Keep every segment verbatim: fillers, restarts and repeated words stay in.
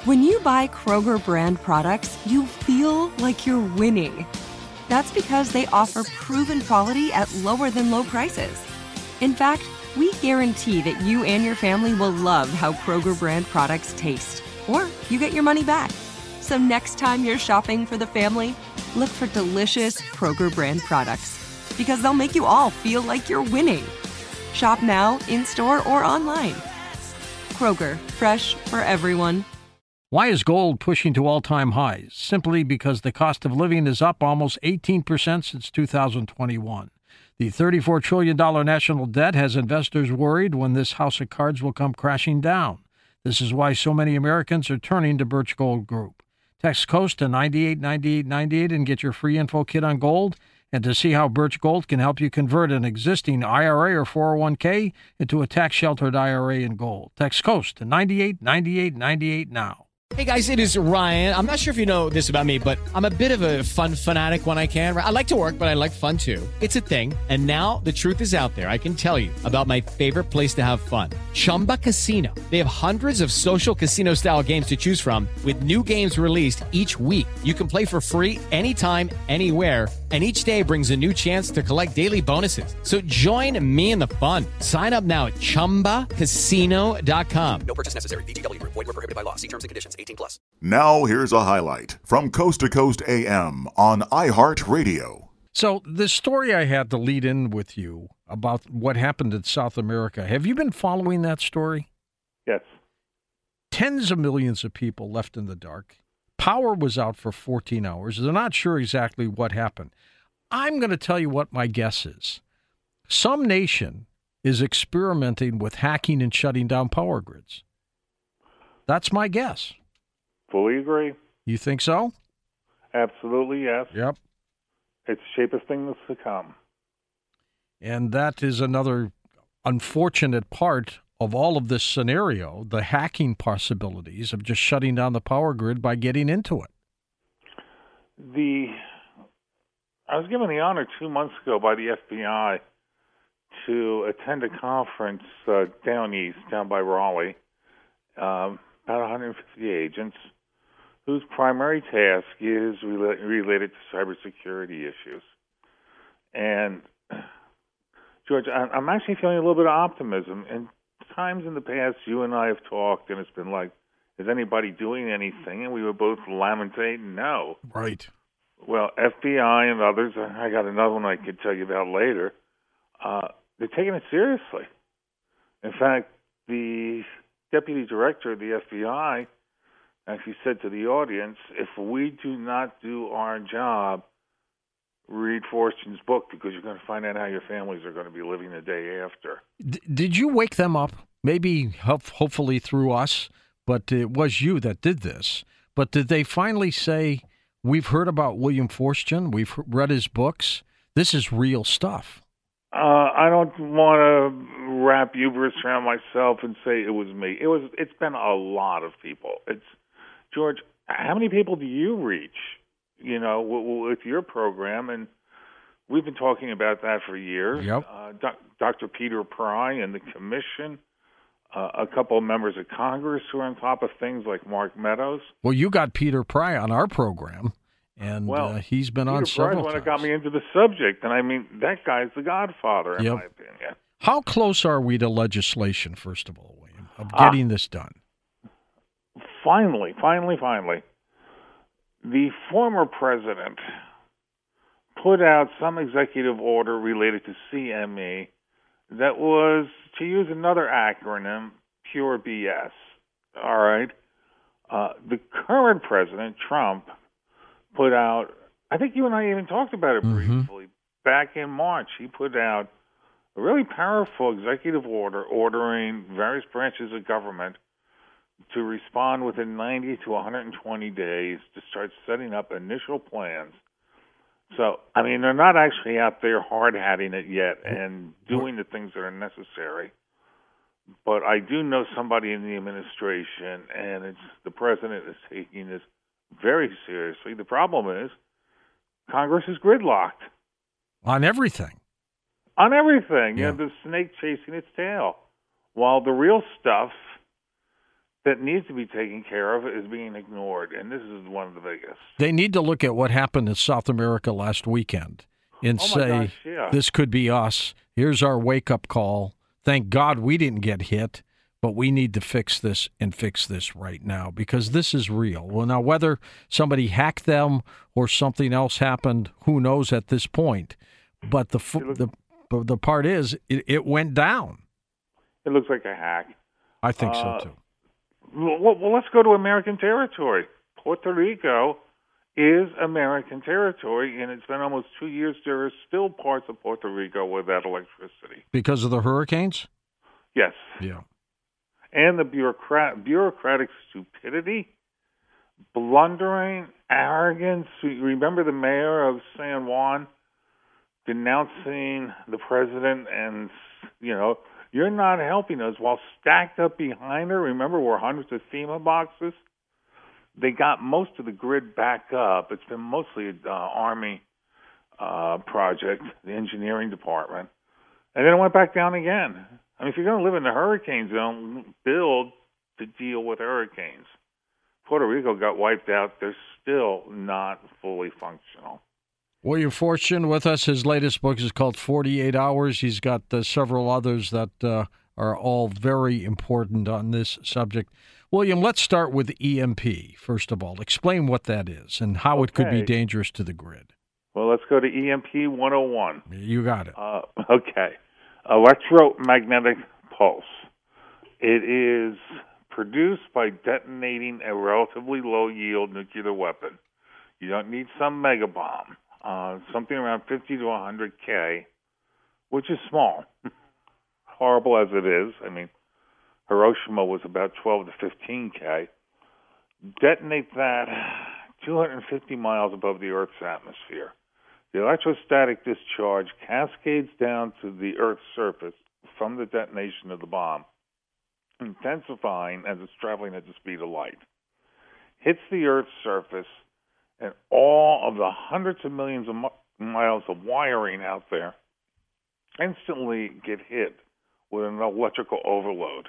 When you buy Kroger brand products, you feel like you're winning. That's because they offer proven quality at lower than low prices. In fact, we guarantee that you and your family will love how Kroger brand products taste, or you get your money back. So next time you're shopping for the family, look for delicious Kroger brand products, because they'll make you all feel like you're winning. Shop now, in-store, or online. Kroger, fresh for everyone. Why is gold pushing to all-time highs? Simply because the cost of living is up almost eighteen percent since two thousand twenty-one. The thirty-four trillion dollars national debt has investors worried when this house of cards will come crashing down. This is why so many Americans are turning to Birch Gold Group. Text COAST to nine eight nine eight nine eight and get your free info kit on gold, and to see how Birch Gold can help you convert an existing I R A or four oh one k into a tax-sheltered I R A in gold. Text COAST to nine eight nine eight nine eight now. Hey guys, it is Ryan. I'm not sure if you know this about me, but I'm a bit of a fun fanatic when I can. I like to work, but I like fun too. It's a thing. And now the truth is out there. I can tell you about my favorite place to have fun. Chumba Casino. They have hundreds of social casino style games to choose from with new games released each week. You can play for free anytime, anywhere. And each day brings a new chance to collect daily bonuses. So join me in the fun. Sign up now at chumba casino dot com. No purchase necessary. V G W. Void where prohibited by law. See terms and conditions. eighteen plus. Now here's a highlight from Coast to Coast A M on iHeartRadio. So the story I had to lead in with you about what happened in South America, have you been following that story? Yes. Tens of millions of people left in the dark. Power was out for fourteen hours. They're not sure exactly what happened. I'm going to tell you what my guess is. Some nation is experimenting with hacking and shutting down power grids. That's my guess. Fully agree. You think so? Absolutely, yes. Yep. It's the shapest thing that's to come. And that is another unfortunate part of all of this scenario, the hacking possibilities of just shutting down the power grid by getting into it. The I was given the honor two months ago by the F B I to attend a conference uh, down east, down by Raleigh, um, about one hundred fifty agents, whose primary task is rela- related to cybersecurity issues. And, George, I'm actually feeling a little bit of optimism. And times in the past, you and I have talked, and it's been like, is anybody doing anything? And we were both lamentating, no. Right. Well, F B I and others, I got another one I could tell you about later, uh, they're taking it seriously. In fact, the deputy director of the F B I actually said to the audience, if we do not do our job, read Fortune's book, because you're going to find out how your families are going to be living the day after. D- did you wake them up? Maybe, ho- hopefully through us, but it was you that did this. But did they finally say, we've heard about William Forstchen, we've read his books, this is real stuff? Uh, I don't want to wrap hubris around myself and say it was me. It was. It's been a lot of people. It's George. How many people do you reach? You know, with, with your program, and we've been talking about that for years. Yep. Uh, doc, Doctor Peter Pry and the Commission, uh, a couple of members of Congress who are on top of things like Mark Meadows. Well, you got Peter Pry on our program. And well, uh, he's been Peter on several Pry's times. one that got me into the subject, and I mean, that guy's the godfather, in Yep. my opinion. How close are we to legislation, first of all, William, of getting uh, this done? Finally, finally, finally. The former president put out some executive order related to C M E that was, to use another acronym, pure B S. All right? Uh, the current president, Trump, put out, I think you and I even talked about it mm-hmm. briefly, back in March. He put out a really powerful executive order ordering various branches of government to respond within ninety to one hundred twenty days to start setting up initial plans. So, I mean, they're not actually out there hard-hatting it yet and doing the things that are necessary. But I do know somebody in the administration, and it's the president is taking this very seriously. The problem is Congress is gridlocked. On everything. On everything. Yeah. You know, the snake chasing its tail. While the real stuff that needs to be taken care of is being ignored, and this is one of the biggest. They need to look at what happened in South America last weekend and oh my say, gosh, yeah. this could be us. Here's our wake-up call. Thank God we didn't get hit, but we need to fix this and fix this right now because this is real. Well, now, whether somebody hacked them or something else happened, who knows at this point. But the the, the part is, it, it went down. It looks like a hack. I think uh, so, too. Well, well, let's go to American territory. Puerto Rico is American territory, and it's been almost two years. There are still parts of Puerto Rico without electricity. Because of the hurricanes? Yes. Yeah. And the bureaucrat- bureaucratic stupidity, blundering, arrogance. Remember the mayor of San Juan denouncing the president and, you know, you're not helping us, while stacked up behind her, remember, were hundreds of FEMA boxes. They got most of the grid back up. It's been mostly an uh, Army uh, project, the engineering department. And then it went back down again. I mean, if you're going to live in the hurricane zone, build to deal with hurricanes. Puerto Rico got wiped out. They're still not fully functional. William Fortune with us. His latest book is called forty-eight hours. He's got uh, several others that uh, are all very important on this subject. William, let's start with E M P, first of all. Explain what that is and how okay. it could be dangerous to the grid. Well, let's go to E M P one oh one. You got it. Uh, okay. Electromagnetic pulse. It is produced by detonating a relatively low-yield nuclear weapon. You don't need some mega bomb. Uh, something around fifty to one hundred K, which is small. Horrible as it is. I mean, Hiroshima was about twelve to fifteen K. Detonate that two hundred fifty miles above the Earth's atmosphere. The electrostatic discharge cascades down to the Earth's surface from the detonation of the bomb, intensifying as it's traveling at the speed of light. Hits the Earth's surface, and all of the hundreds of millions of miles of wiring out there instantly get hit with an electrical overload.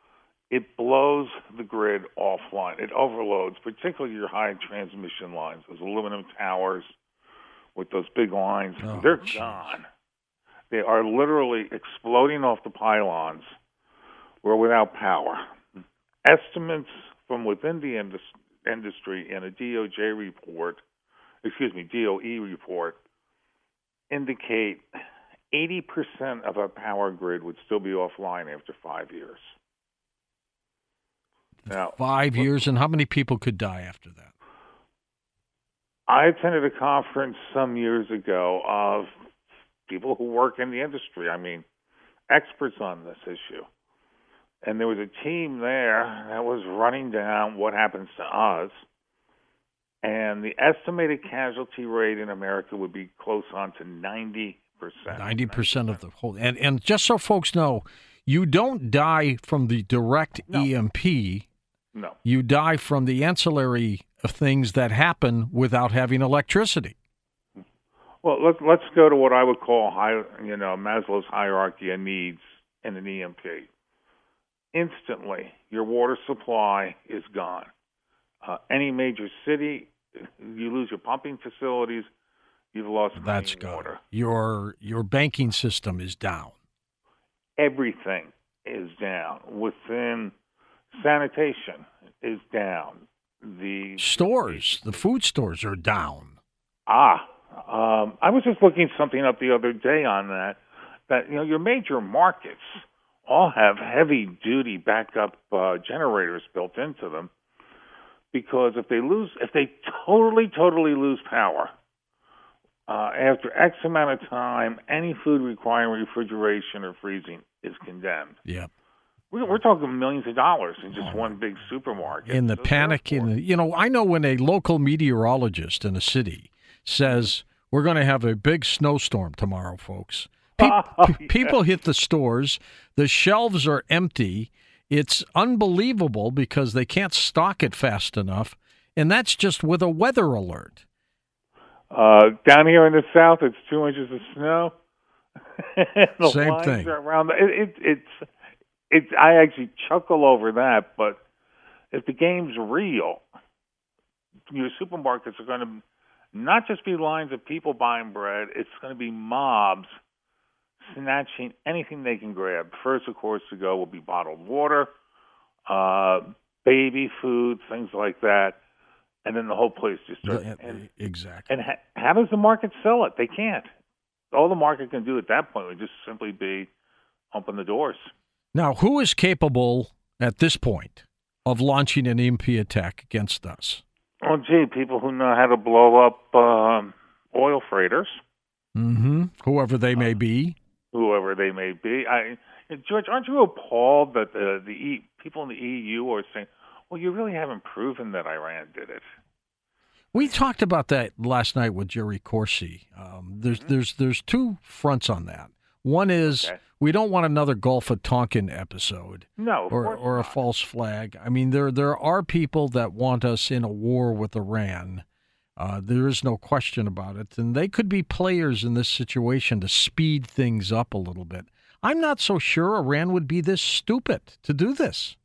It blows the grid offline. It overloads, particularly your high transmission lines, those aluminum towers with those big lines. Oh, They're geez. gone. They are literally exploding off the pylons. We're without power. Estimates from within the industry industry in a D O J report, excuse me, D O E report, indicate eighty percent of our power grid would still be offline after five years. Now, five years, and how many people could die after that? I attended a conference some years ago of people who work in the industry, I mean, experts on this issue. And there was a team there that was running down what happens to us. And the estimated casualty rate in America would be close on to ninety percent. ninety percent of the whole. And, and just so folks know, you don't die from the direct no. E M P. No. You die from the ancillary things that happen without having electricity. Well, let's, let's go to what I would call, high, you know, Maslow's hierarchy of needs in an E M P. Instantly, your water supply is gone. Uh, any major city, you lose your pumping facilities, you've lost That's clean water. Your your banking system is down. Everything is down. Within sanitation is down. The stores, the food stores are down. Ah, um, I was just looking something up the other day on that. That you know, your major markets all have heavy-duty backup uh, generators built into them, because if they lose, if they totally, totally lose power uh, after X amount of time, any food requiring refrigeration or freezing is condemned. Yep. We're, we're talking millions of dollars in just one big supermarket. In the so panic, in the, you know, I know when a local meteorologist in a city says we're going to have a big snowstorm tomorrow, folks. Pe- oh, yeah. People hit the stores. The shelves are empty. It's unbelievable because they can't stock it fast enough, and that's just with a weather alert. Uh, down here in the south, it's two inches of snow. the Same lines thing. Are around the, it, it, it's, it's. I actually chuckle over that, but if the game's real, your supermarkets are going to not just be lines of people buying bread, it's going to be mobs snatching anything they can grab. First, of course, to go will be bottled water, uh, baby food, things like that, and then the whole place just starts. And, exactly. And ha- how does the market sell it? They can't. All the market can do at that point would just simply be open the doors. Now, who is capable at this point of launching an E M P attack against us? Oh, gee, people who know how to blow up um, oil freighters. Mm-hmm. Whoever they may be. Whoever they may be. I, George, aren't you appalled that the, the e, people in the E U are saying, well, you really haven't proven that Iran did it? We talked about that last night with Jerry Corsi. Um, there's mm-hmm. there's there's two fronts on that. One is okay. we don't want another Gulf of Tonkin episode, no, or or a false flag. I mean, there there are people that want us in a war with Iran. Uh, there is no question about it, and they could be players in this situation to speed things up a little bit. I'm not so sure Iran would be this stupid to do this.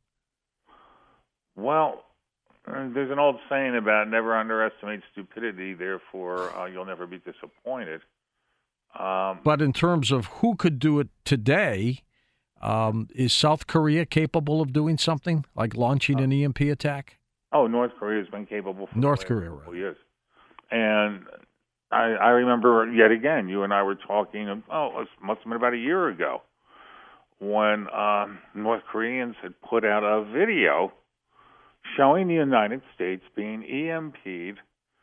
Well, there's an old saying about never underestimate stupidity, therefore uh, you'll never be disappointed. Um, but in terms of who could do it today, um, is South Korea capable of doing something like launching uh, an E M P attack? Oh, North Korea has been capable for North the Korea, last couple right. years. And I, I remember yet again, you and I were talking, oh, it must have been about a year ago, when um, North Koreans had put out a video showing the United States being E M P'd.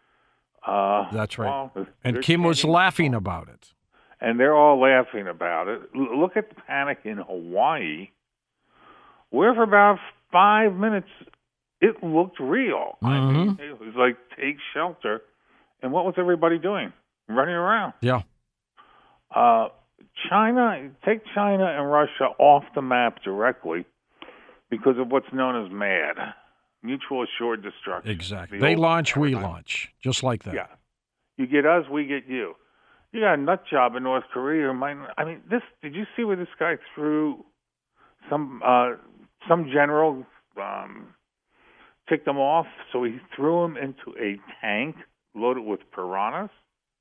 Uh, That's right. Well, and Kim was laughing about it. And they're all laughing about it. L- look at the panic in Hawaii, where for about five minutes it looked real. Mm-hmm. I mean, it was like, take shelter. And what was everybody doing? Running around. Yeah. Uh, China, take China and Russia off the map directly because of what's known as MAD, mutual assured destruction. Exactly. The they old launch, paradigm. we launch, just like that. Yeah. You get us, we get you. You got a nut job in North Korea. I mean, this. Did you see where this guy threw some uh, some general um, ticked them off? So he threw him into a tank loaded with piranhas.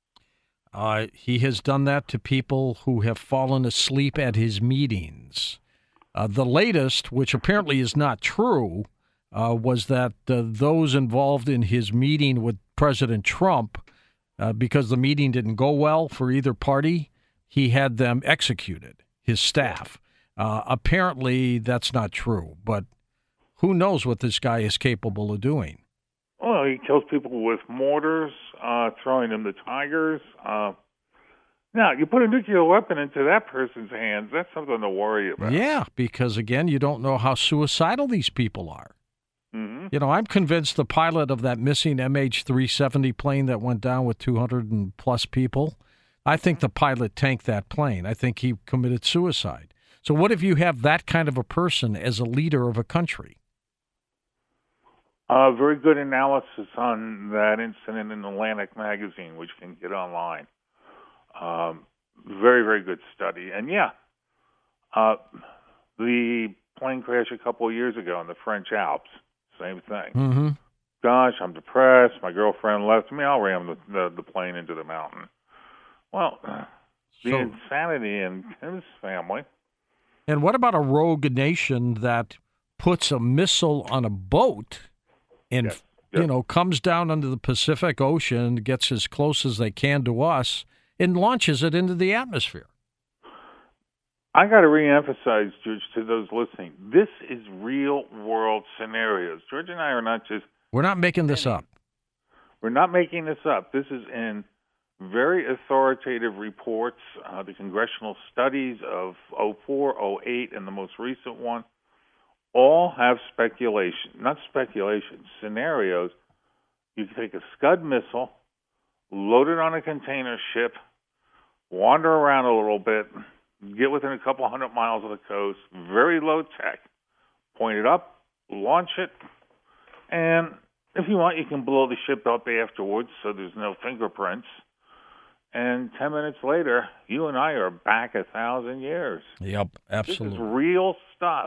Uh, he has done that to people who have fallen asleep at his meetings. Uh, the latest, which apparently is not true, uh, was that uh, those involved in his meeting with President Trump, uh, because the meeting didn't go well for either party, he had them executed, his staff. Uh, apparently, that's not true, but who knows what this guy is capable of doing. Well, he kills people with mortars, uh, throwing them to tigers. Uh, now, you put a nuclear weapon into that person's hands, that's something to worry about. Yeah, because, again, you don't know how suicidal these people are. Mm-hmm. You know, I'm convinced the pilot of that missing M H three seventy plane that went down with two hundred and plus people, I think the pilot tanked that plane. I think he committed suicide. So what if you have that kind of a person as a leader of a country? Uh, very good analysis on that incident in Atlantic Magazine, which can get online. Um, very, very good study. And, yeah, uh, the plane crash a couple of years ago in the French Alps, same thing. Mm-hmm. Gosh, I'm depressed. My girlfriend left me. I'll ram the, the, the plane into the mountain. Well, the So- insanity in his family. And what about a rogue nation that puts a missile on a boat and, Yes, yes. you know, comes down into the Pacific Ocean, gets as close as they can to us, and launches it into the atmosphere? I got to reemphasize, George, to those listening, this is real-world scenarios. George and I are not just... We're not making this up. We're not making this up. This is in very authoritative reports, uh, the congressional studies of oh four, oh eight, and the most recent one, all have speculation, not speculation, scenarios. You can take a Scud missile, load it on a container ship, wander around a little bit, get within a couple hundred miles of the coast, very low tech, point it up, launch it, and if you want, you can blow the ship up afterwards so there's no fingerprints. And ten minutes later, you and I are back a thousand years. Yep, absolutely. This is real stuff.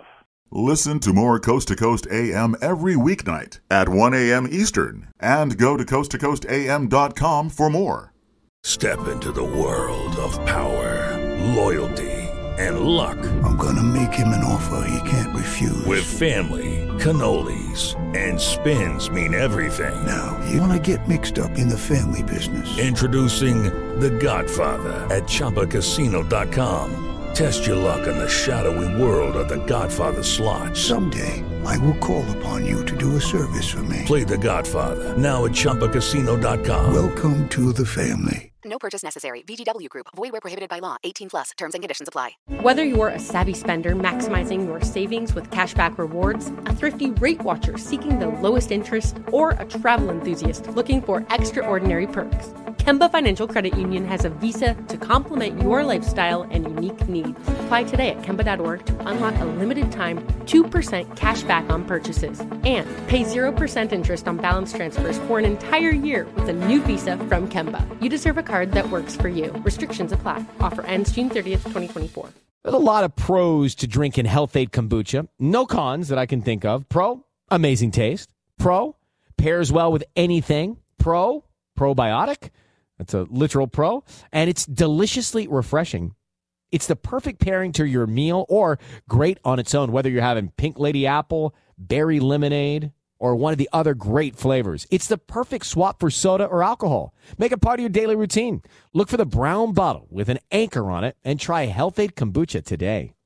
Listen to more Coast to Coast A M every weeknight at one a.m. Eastern and go to coast to coast a m dot com for more. Step into the world of power, loyalty, and luck. I'm going to make him an offer he can't refuse. With family, cannolis, and spins mean everything. Now, you want to get mixed up in the family business. Introducing The Godfather at Chumba Casino dot com. Test your luck in the shadowy world of The Godfather slot. Someday, I will call upon you to do a service for me. Play The Godfather, now at Chumba Casino dot com. Welcome to the family. No purchase necessary. V G W Group. Void where prohibited by law. eighteen plus. Terms and conditions apply. Whether you're a savvy spender maximizing your savings with cashback rewards, a thrifty rate watcher seeking the lowest interest, or a travel enthusiast looking for extraordinary perks, Kemba Financial Credit Union has a visa to complement your lifestyle and unique needs. Apply today at Kemba dot org to unlock a limited time two percent cash back on purchases and pay zero percent interest on balance transfers for an entire year with a new visa from Kemba. You deserve a card that works for you. Restrictions apply. Offer ends June thirtieth, twenty twenty-four. There's a lot of pros to drinking Health-Ade kombucha. No cons that I can think of. Pro, amazing taste. Pro, pairs well with anything. Pro, probiotic. That's a literal pro. And it's deliciously refreshing. It's the perfect pairing to your meal or great on its own, whether you're having Pink Lady Apple, Berry Lemonade, or one of the other great flavors. It's the perfect swap for soda or alcohol. Make it part of your daily routine. Look for the brown bottle with an anchor on it and try Health-Ade kombucha today.